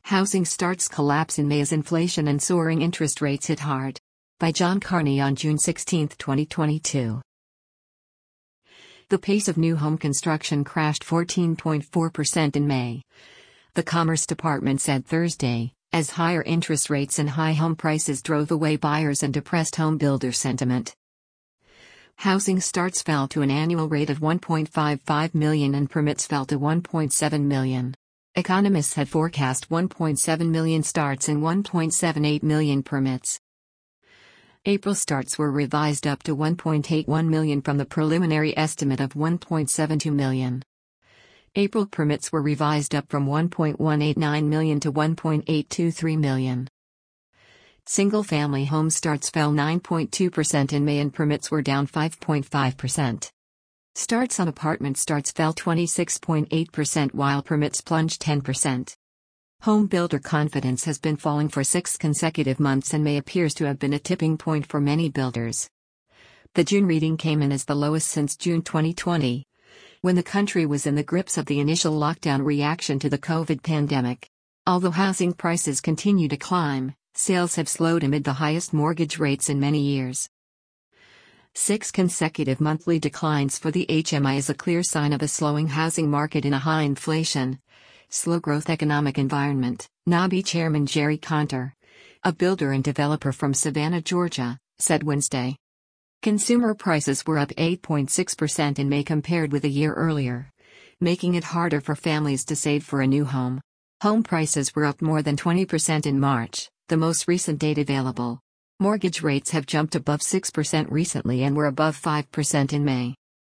Housing starts collapse in May as inflation and soaring interest rates hit hard. By John Carney on June 16, 2022. The pace of new home construction crashed 14.4% in May. The Commerce Department said Thursday, as higher interest rates and high home prices drove away buyers and depressed home builder sentiment. Housing starts fell to an annual rate of 1.55 million and permits fell to 1.7 million. Economists had forecast 1.7 million starts and 1.78 million permits. April starts were revised up to 1.81 million from the preliminary estimate of 1.72 million. April permits were revised up from 1.189 million to 1.823 million. Single-family home starts fell 9.2% in May and permits were down 5.5%. Starts on apartment starts fell 26.8% while permits plunged 10%. Home builder confidence has been falling for 6 consecutive months and May appears to have been a tipping point for many builders. The June reading came in as the lowest since June 2020, when the country was in the grips of the initial lockdown reaction to the COVID pandemic. Although housing prices continue to climb, sales have slowed amid the highest mortgage rates in many years. 6 consecutive monthly declines for the HMI is a clear sign of a slowing housing market in a high inflation, slow-growth economic environment, NABI Chairman Jerry Conter, a builder and developer from Savannah, Georgia, said Wednesday. Consumer prices were up 8.6% in May compared with a year earlier, making it harder for families to save for a new home. Home prices were up more than 20% in March, the most recent date available. Mortgage rates have jumped above 6% recently and were above 5% in May.